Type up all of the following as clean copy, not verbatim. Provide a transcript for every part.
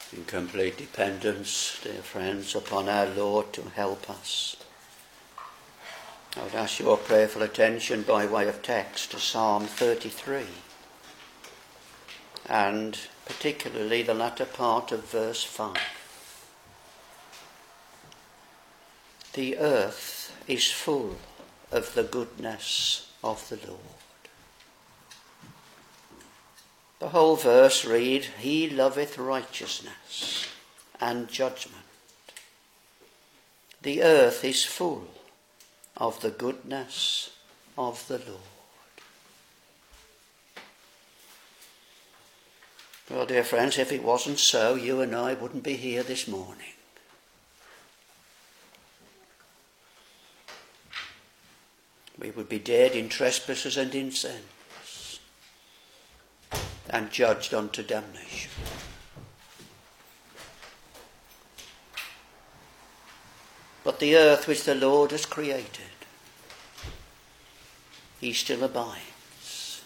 in complete dependence, dear friends, upon our Lord to help us. I would ask your prayerful attention by way of text to Psalm 33, and particularly the latter part of verse 5. The earth is full of the goodness of the Lord. The whole verse read, He loveth righteousness and judgment. The earth is full of the goodness of the Lord. Well, dear friends, if it wasn't so, you and I wouldn't be here this morning. We would be dead in trespasses and in sins, and judged unto damnation. But the earth which the Lord has created, He still abides.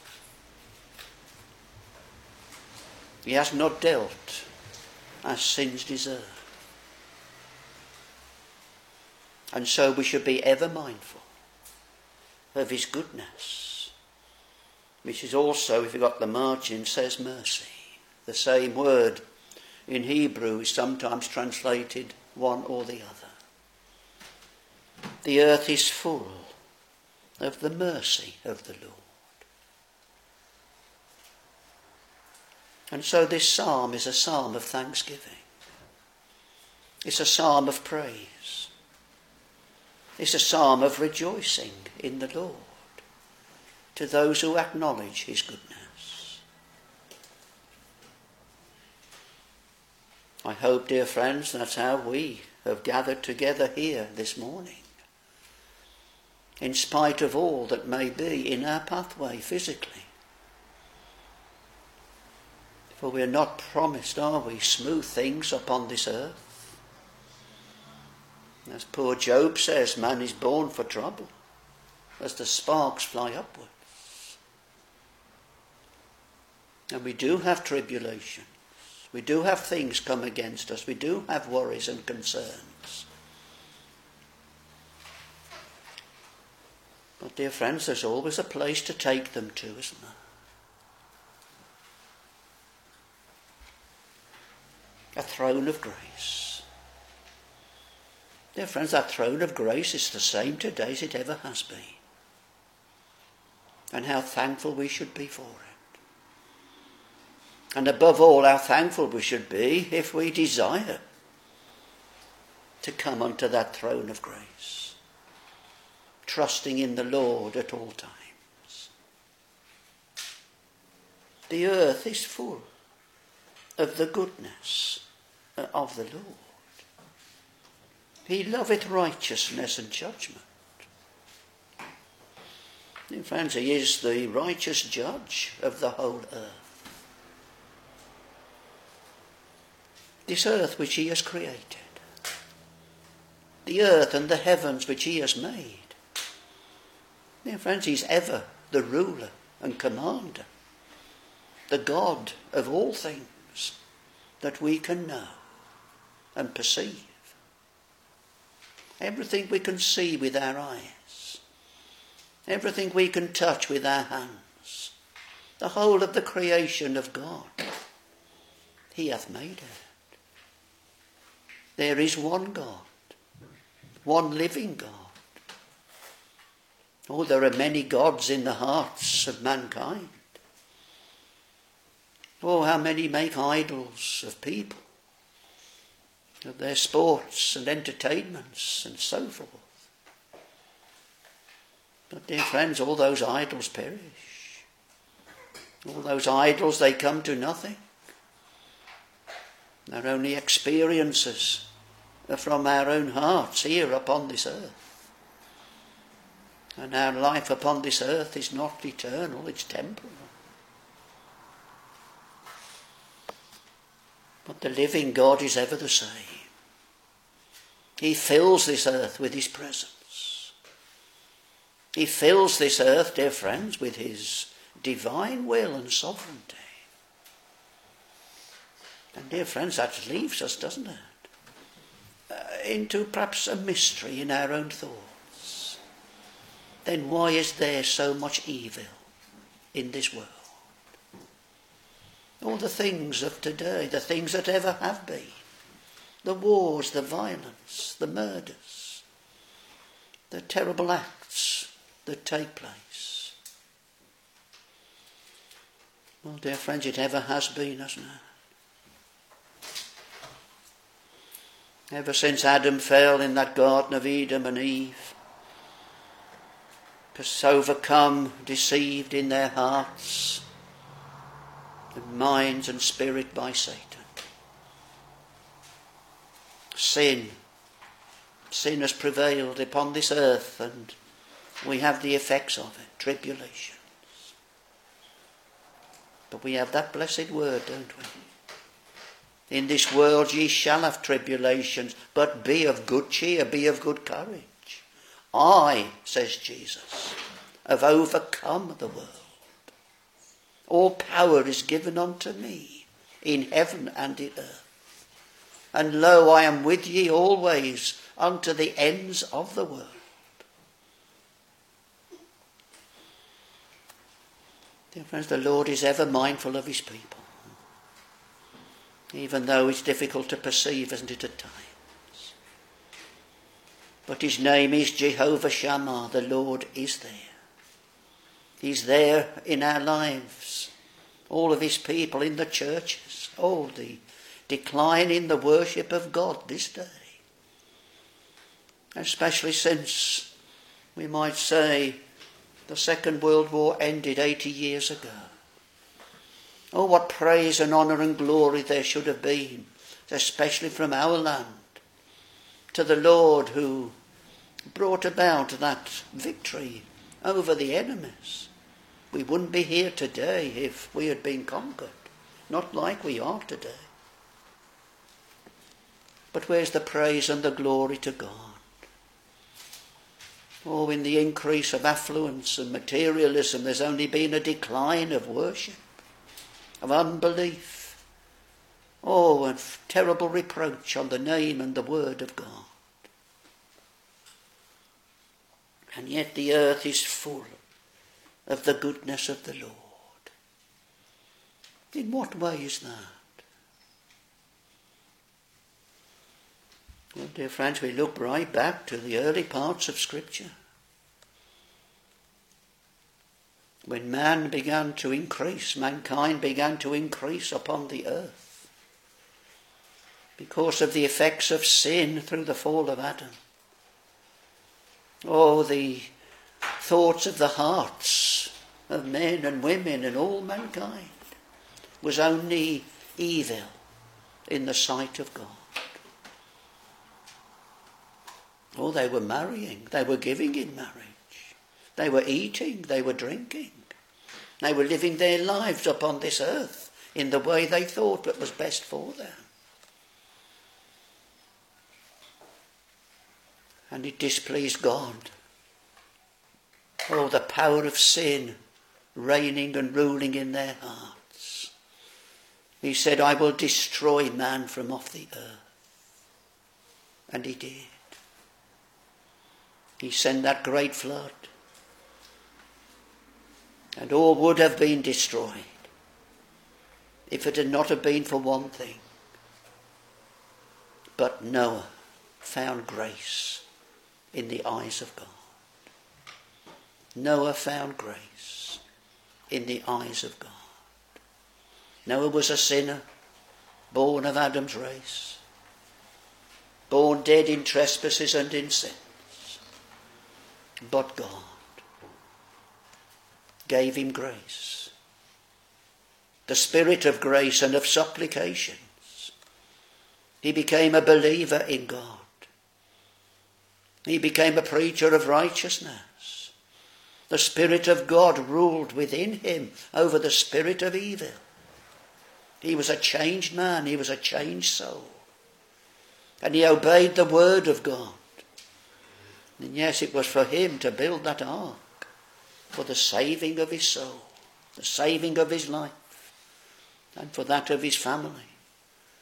He has not dealt as sins deserve. And so we should be ever mindful of His goodness, which is also, if you've got the margin, says mercy. The same word in Hebrew is sometimes translated one or the other. The earth is full of the mercy of the Lord. And so this psalm is a psalm of thanksgiving. It's a psalm of praise. It's a psalm of rejoicing in the Lord to those who acknowledge His goodness. I hope, dear friends, that's how we have gathered together here this morning, in spite of all that may be in our pathway physically. For we are not promised, are we, smooth things upon this earth. As poor Job says, man is born for trouble, as the sparks fly upwards. And we do have tribulations. We do have things come against us. We do have worries and concerns. But dear friends, there's always a place to take them to, isn't there? A throne of grace. Dear friends, that throne of grace is the same today as it ever has been. And how thankful we should be for it. And above all, how thankful we should be if we desire to come unto that throne of grace, trusting in the Lord at all times. The earth is full of the goodness of the Lord. He loveth righteousness and judgment. Dear friends, He is the righteous judge of the whole earth. This earth which He has created, the earth and the heavens which He has made. Dear friends, He's ever the ruler and commander, the God of all things that we can know and perceive. Everything we can see with our eyes, everything we can touch with our hands, the whole of the creation of God, He hath made it. There is one God, one living God. Oh, there are many gods in the hearts of mankind. Oh, how many make idols of people, of their sports and entertainments and so forth. But dear friends, all those idols perish. All those idols, they come to nothing. They're only experiences from our own hearts here upon this earth. And our life upon this earth is not eternal, it's temporal. But the living God is ever the same. He fills this earth with His presence. He fills this earth, dear friends, with His divine will and sovereignty. And dear friends, that leaves us, doesn't it? Into perhaps a mystery in our own thoughts. Then why is there so much evil in this world? All the things of today, the things that ever have been, the wars, the violence, the murders, the terrible acts that take place. Well, dear friends, it ever has been, hasn't it? Ever since Adam fell in that Garden of Eden and Eve, was overcome, deceived in their hearts and minds and spirit by Satan. Sin has prevailed upon this earth, and we have the effects of it, tribulations. But we have that blessed word, don't we? In this world ye shall have tribulations, but be of good cheer, be of good courage. I, says Jesus, have overcome the world. All power is given unto me in heaven and in earth. And lo, I am with ye always unto the ends of the world. Dear friends, the Lord is ever mindful of his people. Even though it's difficult to perceive, isn't it, at times? But his name is Jehovah Shammah. The Lord is there. He's there in our lives. All of his people in the churches. Oh, the decline in the worship of God this day. Especially since, we might say, the Second World War ended 80 years ago. Oh, what praise and honour and glory there should have been, especially from our land, to the Lord who brought about that victory over the enemies. We wouldn't be here today if we had been conquered, not like we are today. But where's the praise and the glory to God? Oh, in the increase of affluence and materialism, there's only been a decline of worship, of unbelief. Oh, and terrible reproach on the name and the word of God. And yet the earth is full of the goodness of the Lord. In what way is that? Well, dear friends, we look right back to the early parts of Scripture. When mankind began to increase upon the earth because of the effects of sin through the fall of Adam. Oh, the thoughts of the hearts of men and women and all mankind was only evil in the sight of God. Oh, they were marrying, they were giving in marriage. They were eating, they were drinking. They were living their lives upon this earth in the way they thought that was best for them. And it displeased God. Oh, the power of sin reigning and ruling in their hearts. He said, I will destroy man from off the earth. And he did. He sent that great flood. And all would have been destroyed if it had not have been for one thing. But Noah found grace in the eyes of God. Noah found grace in the eyes of God. Noah was a sinner, born of Adam's race, born dead in trespasses and in sins. But God gave him grace, the spirit of grace and of supplications. He became a believer in God. He became a preacher of righteousness. The Spirit of God ruled within him over the spirit of evil. He was a changed man. He was a changed soul. And he obeyed the word of God. And yes, it was for him to build that ark for the saving of his soul, the saving of his life, and for that of his family.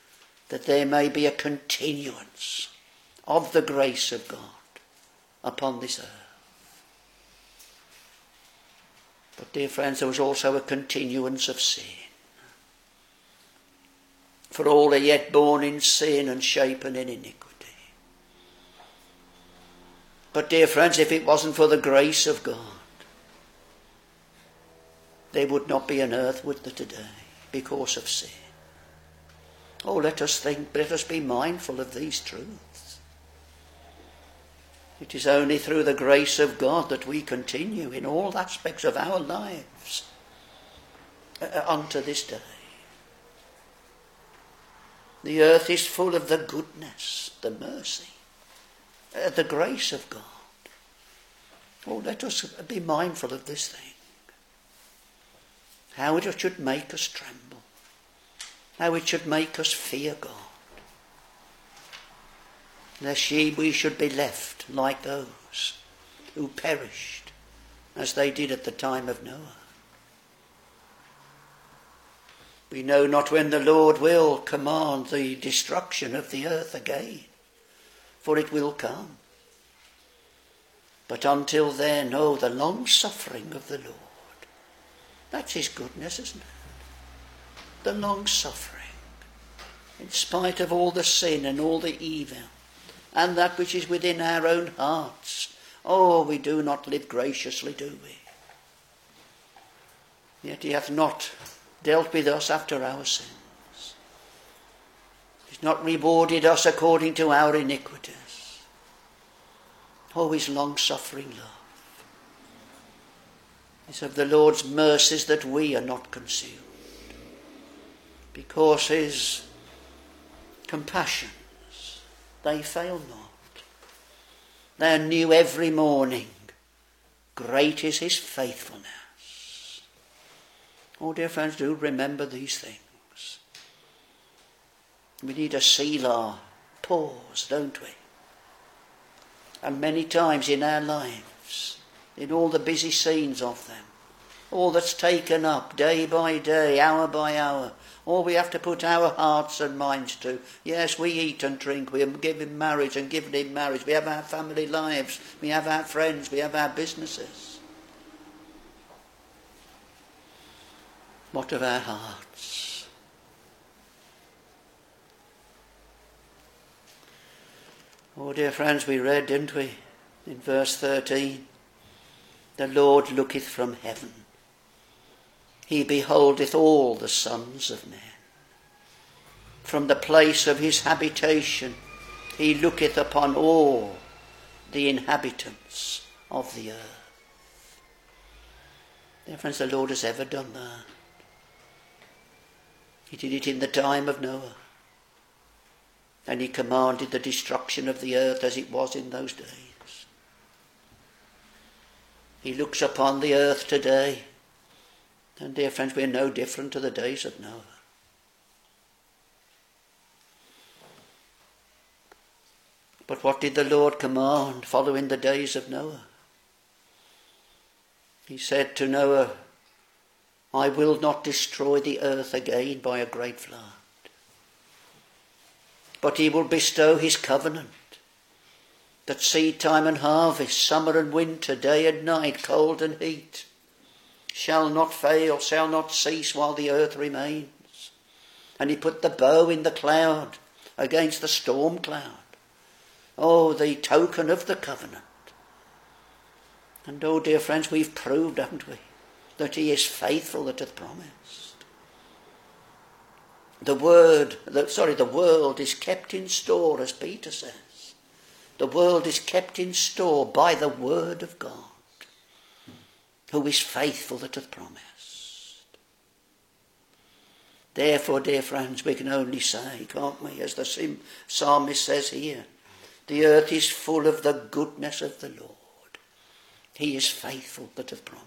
that there may be a continuance of the grace of God upon this earth. But dear friends, there was also a continuance of sin. For all are yet born in sin and shapen in iniquity. But dear friends, if it wasn't for the grace of God, there would not be an earth, would there, today, because of sin. Oh, let us think, let us be mindful of these truths. It is only through the grace of God that we continue in all aspects of our lives unto this day. The earth is full of the goodness, the mercy, the grace of God. Oh, let us be mindful of this thing. How it should make us tremble. How it should make us fear God. Lest we should be left like those who perished as they did at the time of Noah. We know not when the Lord will command the destruction of the earth again, for it will come. But until then, oh, the long suffering of the Lord. That's his goodness, isn't it? The long suffering. In spite of all the sin and all the evil, and that which is within our own hearts. Oh, we do not live graciously, do we? Yet he hath not dealt with us after our sins. He's not rewarded us according to our iniquities. Oh, his long-suffering love. It's of the Lord's mercies that we are not consumed, because his compassions, they fail not. They are new every morning. Great is his faithfulness. Oh, dear friends, do remember these things. We need a Selah, pause, don't we? And many times in our lives, in all the busy scenes of them, all that's taken up day by day, hour by hour, all we have to put our hearts and minds to. Yes, we eat and drink, we give him marriage and give him marriage, we have our family lives, we have our friends, we have our businesses. What of our hearts? Oh, dear friends, we read, didn't we, in verse 13, the Lord looketh from heaven. He beholdeth all the sons of men. From the place of his habitation, he looketh upon all the inhabitants of the earth. Dear friends, the Lord has ever done that. He did it in the time of Noah. And he commanded the destruction of the earth as it was in those days. He looks upon the earth today. And dear friends, we are no different to the days of Noah. But what did the Lord command following the days of Noah? He said to Noah, I will not destroy the earth again by a great flood. But he will bestow his covenant, that seed time and harvest, summer and winter, day and night, cold and heat, shall not fail, shall not cease while the earth remains. And he put the bow in the cloud against the storm cloud. Oh, the token of the covenant. And oh, dear friends, we've proved, haven't we, that he is faithful that hath promised. The world is kept in store, as Peter says. The world is kept in store by the word of God, who is faithful that hath promised. Therefore, dear friends, we can only say, can't we, as the psalmist says here, the earth is full of the goodness of the Lord. He is faithful that hath promised.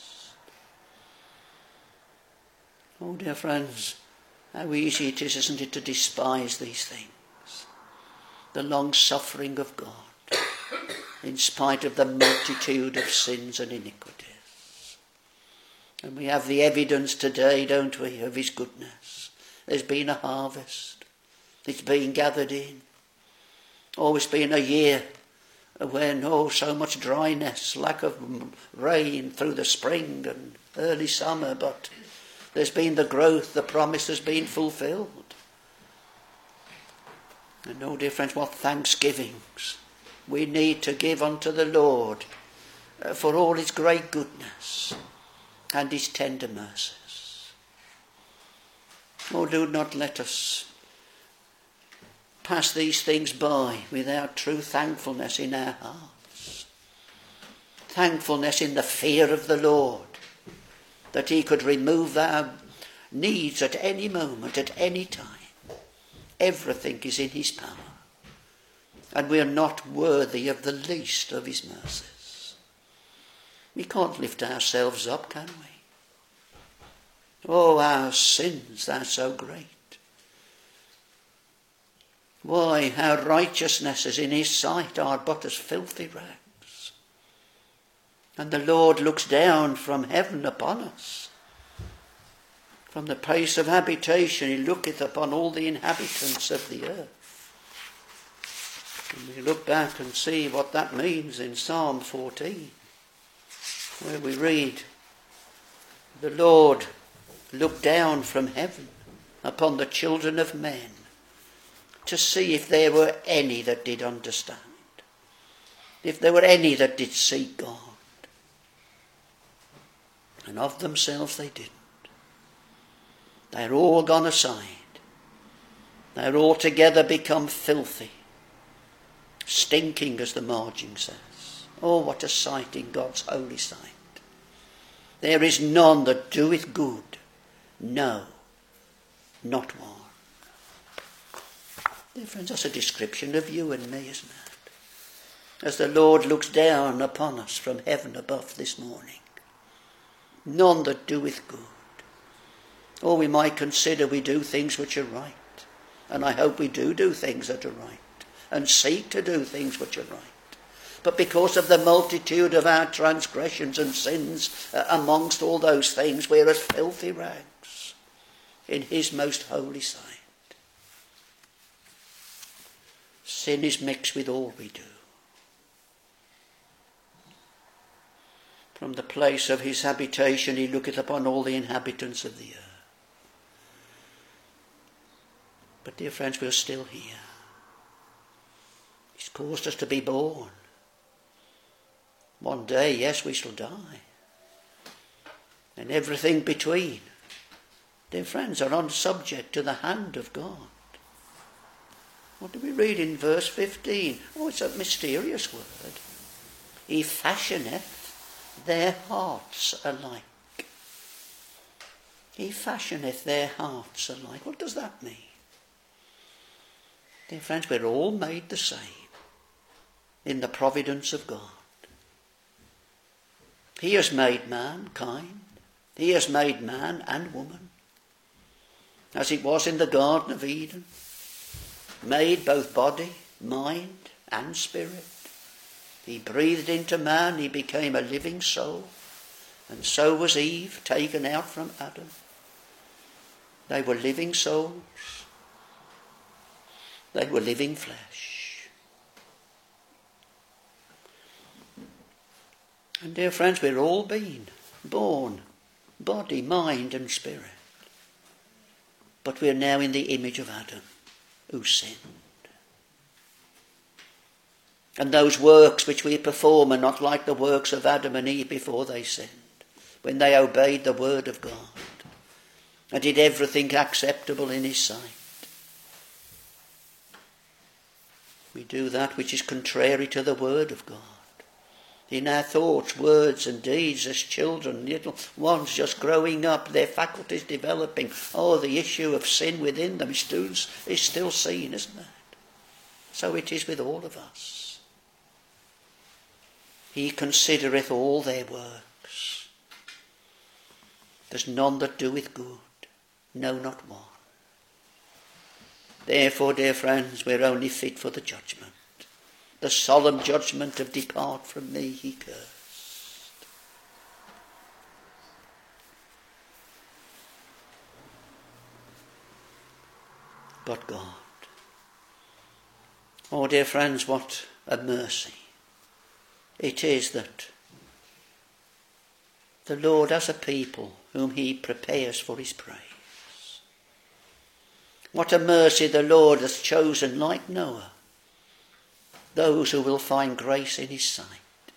Oh, dear friends, how easy it is, isn't it, to despise these things. The long suffering of God, in spite of the multitude of sins and iniquities. And we have the evidence today, don't we, of his goodness. There's been a harvest. It's been gathered in. Oh, it's been a year when, so much dryness, lack of rain through the spring and early summer, but there's been the growth, the promise has been fulfilled. And no difference what thanksgivings we need to give unto the Lord for all his great goodness and his tender mercies. Oh, do not let us pass these things by without true thankfulness in our hearts. Thankfulness in the fear of the Lord, that he could remove our needs at any moment, at any time. Everything is in his power, and we are not worthy of the least of his mercies. We can't lift ourselves up, can we? Oh, our sins, they're so great. Why, our righteousnesses in his sight are but as filthy rags. And the Lord looks down from heaven upon us. From the place of habitation he looketh upon all the inhabitants of the earth. And we look back and see what that means in Psalm 14, where we read, the Lord looked down from heaven upon the children of men to see if there were any that did understand, if there were any that did seek God. And of themselves they didn't. They're all gone aside. They're altogether become filthy, stinking, as the margin says. Oh, what a sight in God's holy sight. There is none that doeth good, no, not one. Dear friends, that's a description of you and me, isn't it? As the Lord looks down upon us from heaven above this morning. None that doeth good. Or we might consider we do things which are right. And I hope we do things that are right. And seek to do things which are right. But because of the multitude of our transgressions and sins amongst all those things, we're as filthy rags in his most holy sight. Sin is mixed with all we do. From the place of his habitation he looketh upon all the inhabitants of the earth. But dear friends, we're still here. He's caused us to be born. One day, yes, we shall die. And everything between, dear friends, are on subject to the hand of God. What do we read in verse 15? Oh, it's a mysterious word. He fashioneth their hearts alike. He fashioneth their hearts alike. What does that mean? Dear friends, we're all made the same in the providence of God. He has made mankind. He has made man and woman, as it was in the Garden of Eden, made both body, mind and spirit. He breathed into man, he became a living soul, and so was Eve, taken out from Adam. They were living souls. They were living flesh. And dear friends, we're all been born, body, mind and spirit. But we're now in the image of Adam, who sinned. And those works which we perform are not like the works of Adam and Eve before they sinned, when they obeyed the word of God and did everything acceptable in his sight. We do that which is contrary to the word of God. In our thoughts, words and deeds as children, little ones just growing up, their faculties developing. Oh, the issue of sin within them is still seen, isn't it? So it is with all of us. He considereth all their works. There's none that doeth good, no, not one. Therefore, dear friends, we're only fit for the judgment. The solemn judgment of depart from me, he cursed. But God, Oh, dear friends, what a mercy it is that the Lord has a people whom he prepares for his praise. What a mercy the Lord has chosen, like Noah, those who will find grace in his sight.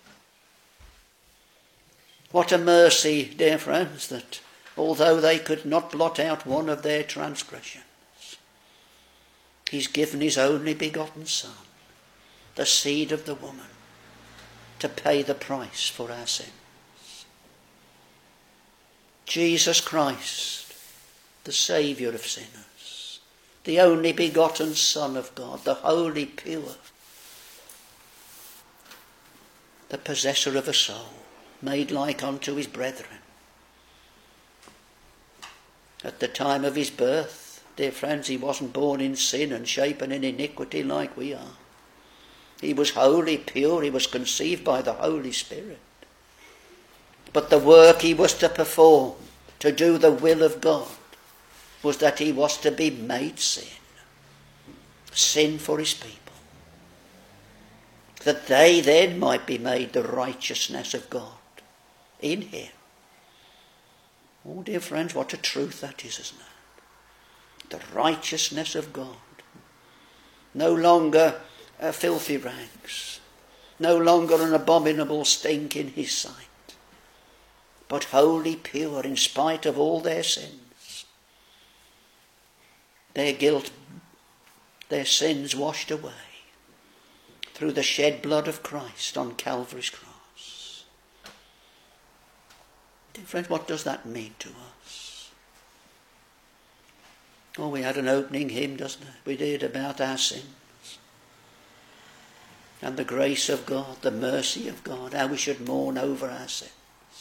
What a mercy, dear friends, that although they could not blot out one of their transgressions, he's given his only begotten Son, the seed of the woman, to pay the price for our sins. Jesus Christ, the Saviour of sinners, the only begotten Son of God, the holy, pure, the possessor of a soul, made like unto his brethren. At the time of his birth, dear friends, he wasn't born in sin and shapen in iniquity like we are. He was holy, pure, he was conceived by the Holy Spirit. But the work he was to perform, to do the will of God, was that he was to be made sin. Sin for his people. That they then might be made the righteousness of God in him. Oh, dear friends, what a truth that is, isn't it? The righteousness of God. No longer filthy rags. No longer an abominable stink in his sight. But wholly pure in spite of all their sins. Their guilt, their sins washed away through the shed blood of Christ on Calvary's cross. Dear friends, what does that mean to us? Oh, we had an opening hymn, doesn't it? We did, about our sins. And the grace of God, the mercy of God, how we should mourn over our sins.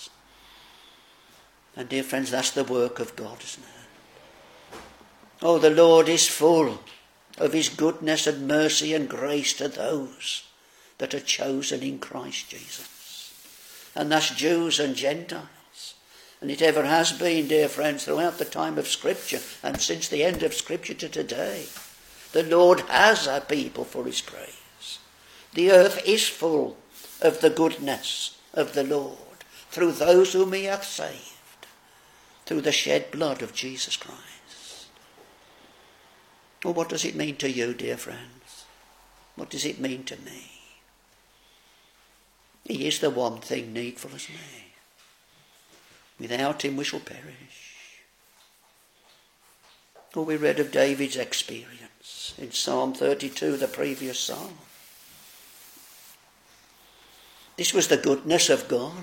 And dear friends, that's the work of God, isn't it? Oh, the Lord is full of his goodness and mercy and grace to those that are chosen in Christ Jesus. And that's Jews and Gentiles. And it ever has been, dear friends, throughout the time of Scripture and since the end of Scripture to today. The Lord has a people for his praise. The earth is full of the goodness of the Lord through those whom he hath saved, through the shed blood of Jesus Christ. Well, what does it mean to you, dear friends? What does it mean to me? He is the one thing needful, isn't he? Without him we shall perish. Oh, we read of David's experience in Psalm 32, the previous psalm. This was the goodness of God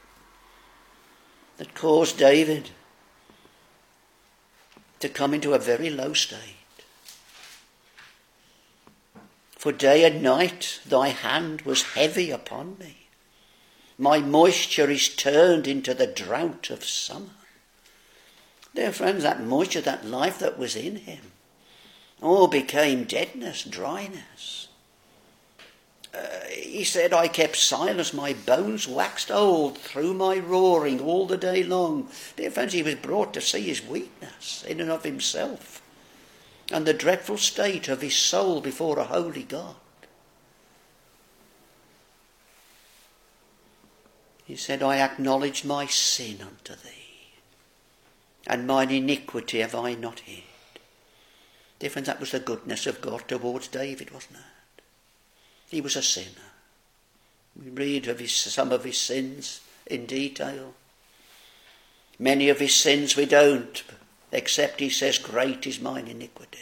that caused David to come into a very low state. For day and night thy hand was heavy upon me. My moisture is turned into the drought of summer. Dear friends, that moisture, that life that was in him, all became deadness, dryness. He said, I kept silence, my bones waxed old through my roaring all the day long. Dear friends, he was brought to see his weakness in and of himself and the dreadful state of his soul before a holy God. He said, I acknowledge my sin unto thee, and mine iniquity have I not hid. Dear friends, that was the goodness of God towards David, wasn't it? He was a sinner. We read of some of his sins in detail. Many of his sins we don't, except he says, great is mine iniquity.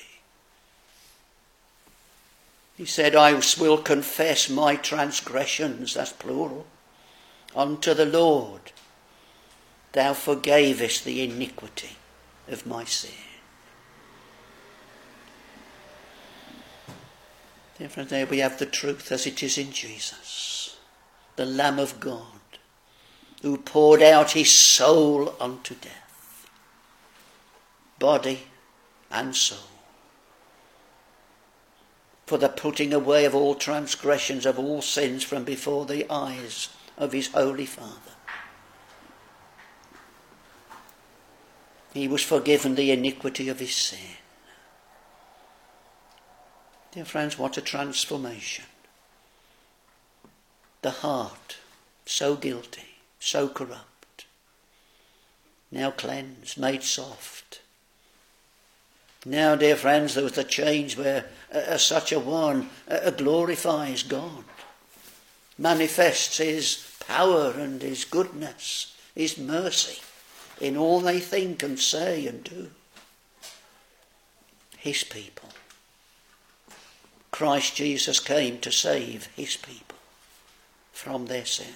He said, I will confess my transgressions, that's plural, unto the Lord. Thou forgavest the iniquity of my sin. Dear friends, there we have the truth as it is in Jesus, the Lamb of God, who poured out his soul unto death, body and soul, for the putting away of all transgressions, of all sins from before the eyes of his holy Father. He was forgiven the iniquity of his sin. Dear friends, what a transformation. The heart, so guilty, so corrupt, now cleansed, made soft. Now, dear friends, there was a change where such a one glorifies God, manifests his power and his goodness, his mercy in all they think and say and do. His people. Christ Jesus came to save his people from their sins.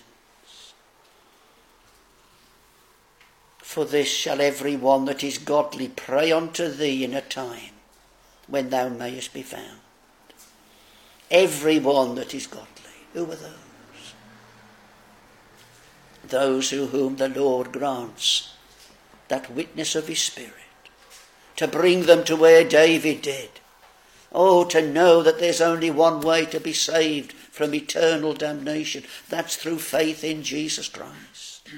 For this shall every one that is godly pray unto thee in a time when thou mayest be found. Every one that is godly. Who are those? Those whom the Lord grants that witness of his Spirit, to bring them to where David did. Oh, to know that there's only one way to be saved from eternal damnation. That's through faith in Jesus Christ.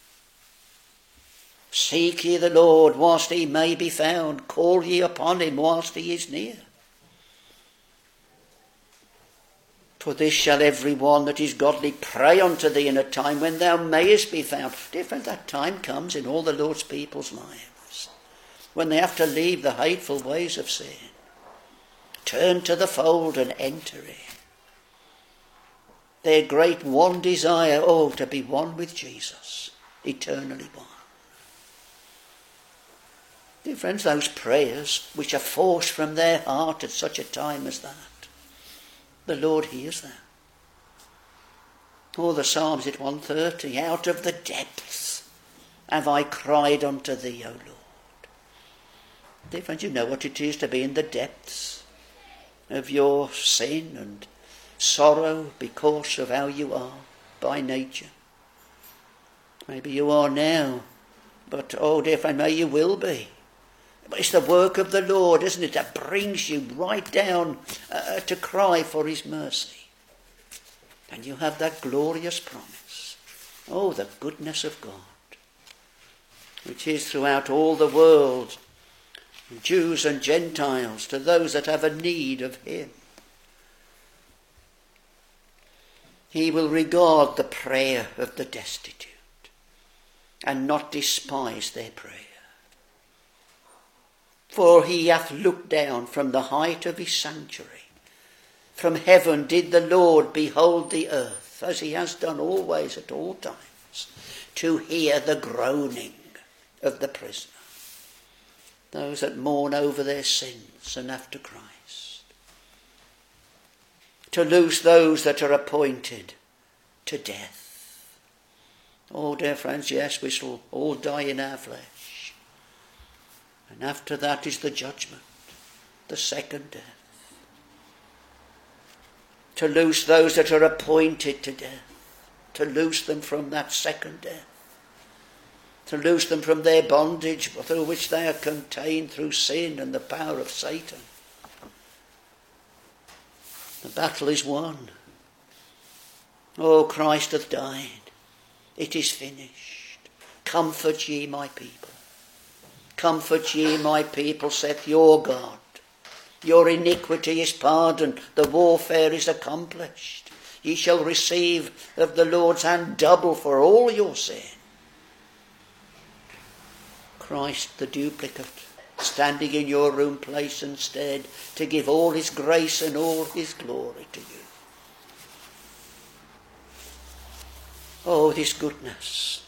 Seek ye the Lord whilst he may be found. Call ye upon him whilst he is near. For this shall every one that is godly pray unto thee in a time when thou mayest be found. Different that time comes in all the Lord's people's lives, when they have to leave the hateful ways of sin, turn to the fold and enter in. Their great one desire, to be one with Jesus, eternally one. Dear friends, those prayers which are forced from their heart at such a time as that, the Lord hears them. The Psalms at 130, out of the depths have I cried unto thee, O Lord. Dear friends, you know what it is to be in the depths of your sin and sorrow because of how you are by nature. Maybe you are now, but dear friend, may you will be. But it's the work of the Lord, isn't it, that brings you right down to cry for his mercy. And you have that glorious promise. The goodness of God, which is throughout all the world, Jews and Gentiles, to those that have a need of him. He will regard the prayer of the destitute and not despise their prayer. For he hath looked down from the height of his sanctuary. From heaven did the Lord behold the earth, as he has done always at all times, to hear the groaning of the prisoner, those that mourn over their sins and after Christ, to loose those that are appointed to death. Dear friends, yes, we shall all die in our flesh. And after that is the judgment, the second death. To loose those that are appointed to death, to loose them from that second death, to loose them from their bondage through which they are contained through sin and the power of Satan. The battle is won. Christ hath died. It is finished. Comfort ye my people. Comfort ye my people, saith your God. Your iniquity is pardoned, the warfare is accomplished. Ye shall receive of the Lord's hand double for all your sin. Christ the duplicate, standing in your room place instead, to give all his grace and all his glory to you. This goodness.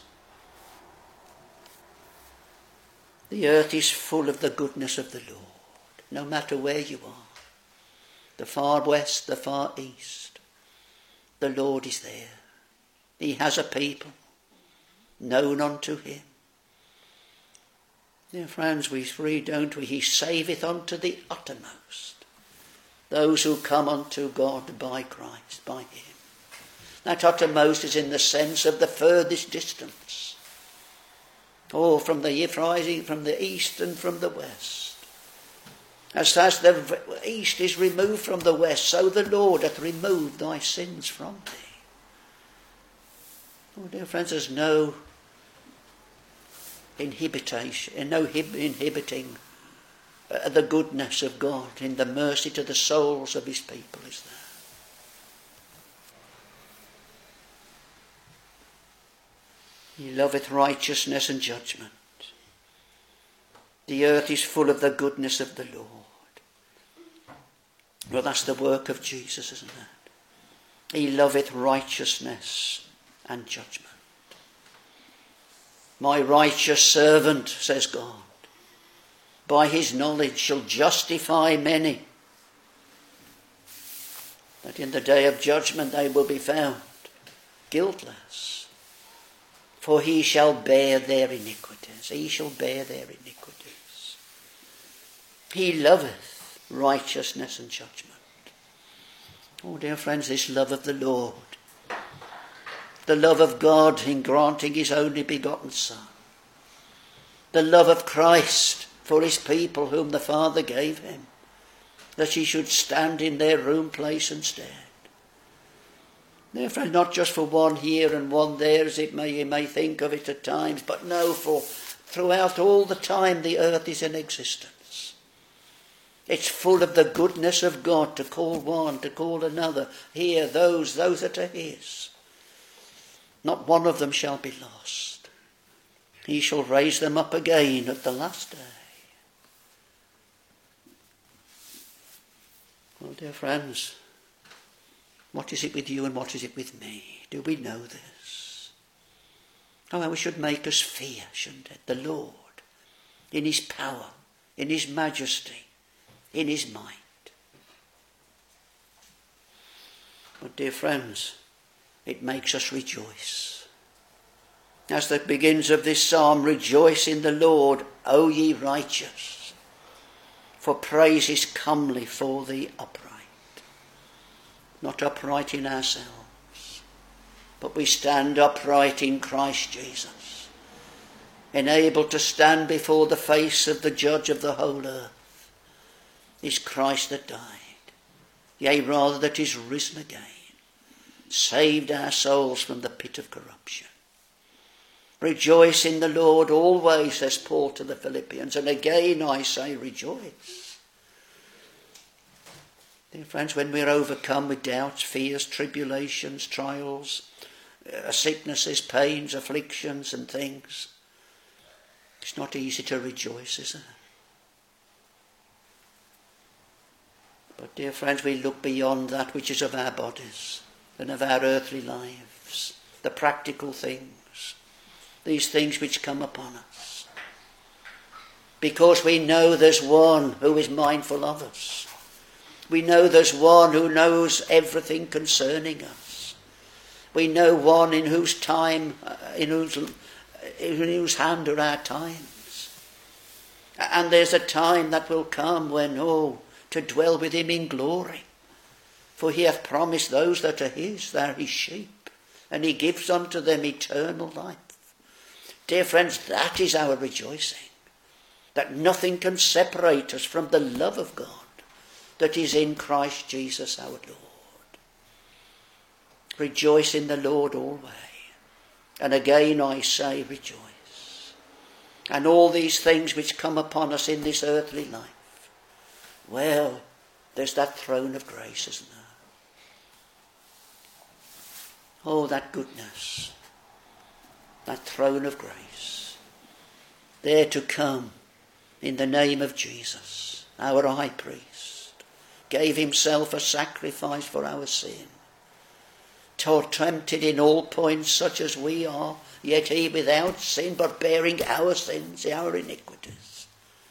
The earth is full of the goodness of the Lord, no matter where you are. The far west, the far east. The Lord is there. He has a people known unto him. Dear friends, we read, don't we? He saveth unto the uttermost those who come unto God by Christ, by him. That uttermost is in the sense of the furthest distance. From the rising from the east and from the west. As the east is removed from the west, so the Lord hath removed thy sins from thee. Dear friends, there's no inhibiting the goodness of God in the mercy to the souls of his people is there. He loveth righteousness and judgment. The earth is full of the goodness of the Lord. Well, that's the work of Jesus, isn't it? He loveth righteousness and judgment. My righteous servant, says God, by his knowledge shall justify many, that in the day of judgment they will be found guiltless. For he shall bear their iniquities. He shall bear their iniquities. He loveth righteousness and judgment. Oh, dear friends, this love of the Lord, the love of God in granting his only begotten Son, the love of Christ for his people whom the Father gave him, that he should stand in their room, place and stead. Therefore, not just for one here and one there, as you may think of it at times, but no, for throughout all the time the earth is in existence. It's full of the goodness of God to call one, to call another. Here, those that are his. Not one of them shall be lost. He shall raise them up again at the last day. Well, dear friends, what is it with you and what is it with me? Do we know this? Oh, how it should make us fear, shouldn't it? The Lord, in his power, in his majesty, in his might. But dear friends, it makes us rejoice. As the begins of this psalm, rejoice in the Lord, O ye righteous, for praise is comely for the upright. Not upright in ourselves, but we stand upright in Christ Jesus, enabled to stand before the face of the judge of the whole earth. Is Christ that died, yea, rather that is risen again, saved our souls from the pit of corruption. Rejoice in the Lord always, says Paul to the Philippians, and again I say rejoice. Dear friends, when we're overcome with doubts, fears, tribulations, trials, sicknesses, pains, afflictions and things, it's not easy to rejoice, is it? But dear friends, we look beyond that which is of our bodies and of our earthly lives, the practical things, these things which come upon us, because we know there's one who is mindful of us. We know there's one who knows everything concerning us. We know one in whose time, in whose hand are our times. And there's a time that will come when, to dwell with him in glory. For he hath promised those that are his, they are his sheep, and he gives unto them eternal life. Dear friends, that is our rejoicing, that nothing can separate us from the love of God that is in Christ Jesus our Lord. Rejoice in the Lord always. And again I say rejoice. And all these things which come upon us in this earthly life, well, there's that throne of grace, isn't there? Oh, that goodness, that throne of grace, there to come in the name of Jesus, our high priest. Gave himself a sacrifice for our sin. Tempted in all points such as we are, yet he without sin, but bearing our sins, our iniquities.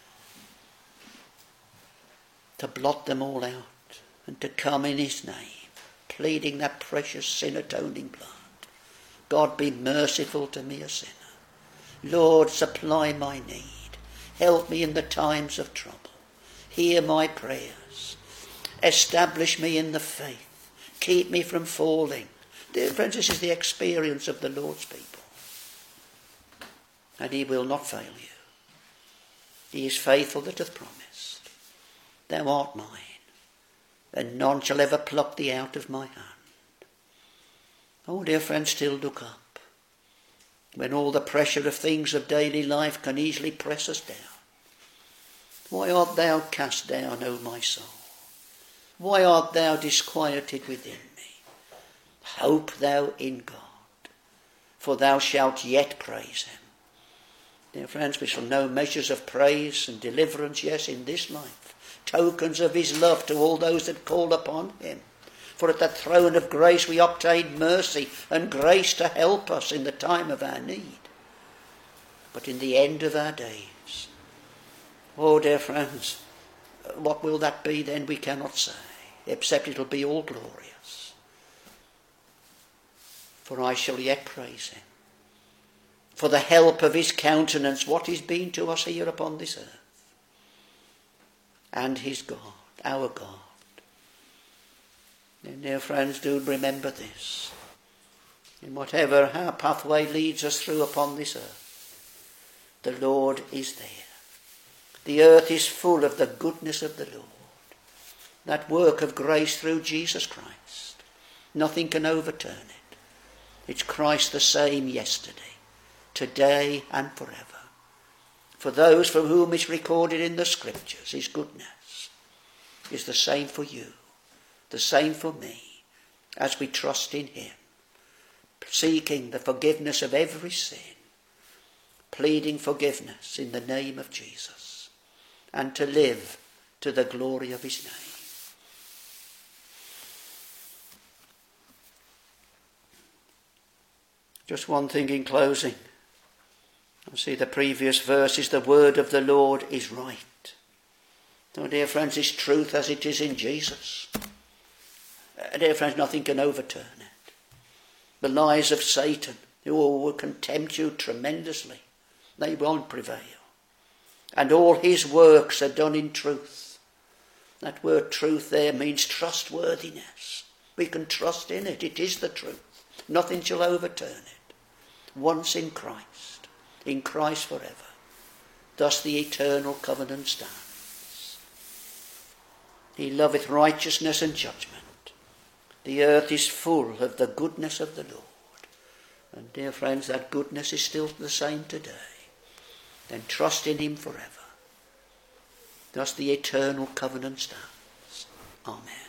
To blot them all out and to come in his name, pleading that precious sin atoning blood. God, be merciful to me, a sinner. Lord, supply my need. Help me in the times of trouble. Hear my prayers. Establish me in the faith. Keep me from falling. Dear friends, this is the experience of the Lord's people. And he will not fail you. He is faithful that hath promised. Thou art mine, and none shall ever pluck thee out of my hand. Oh, dear friends, still look up. When all the pressure of things of daily life can easily press us down. Why art thou cast down, O my soul? Why art thou disquieted within me? Hope thou in God, for thou shalt yet praise him. Dear friends, we shall know measures of praise and deliverance, yes, in this life. Tokens of his love to all those that call upon him. For at the throne of grace we obtain mercy and grace to help us in the time of our need. But in the end of our days, oh dear friends, what will that be then? We cannot say, except it'll be all glorious. For I shall yet praise him for the help of his countenance, what he's been to us here upon this earth. And his God, our God. And dear friends, do remember this. In whatever our pathway leads us through upon this earth, the Lord is there. The earth is full of the goodness of the Lord. That work of grace through Jesus Christ. Nothing can overturn it. It's Christ the same yesterday, today and forever. For those from whom it's recorded in the scriptures, his goodness is the same for you, the same for me, as we trust in him, seeking the forgiveness of every sin, pleading forgiveness in the name of Jesus, and to live to the glory of his name. Just one thing in closing. I see the previous verse is the word of the Lord is right. So, dear friends, it's truth as it is in Jesus. Dear friends, nothing can overturn it. The lies of Satan, who will contempt you tremendously, they won't prevail. And all his works are done in truth. That word truth there means trustworthiness. We can trust in it. It is the truth. Nothing shall overturn it. Once in Christ forever. Thus the eternal covenant stands. He loveth righteousness and judgment. The earth is full of the goodness of the Lord. And dear friends, that goodness is still the same today. Then trust in him forever. Thus the eternal covenant stands. Amen.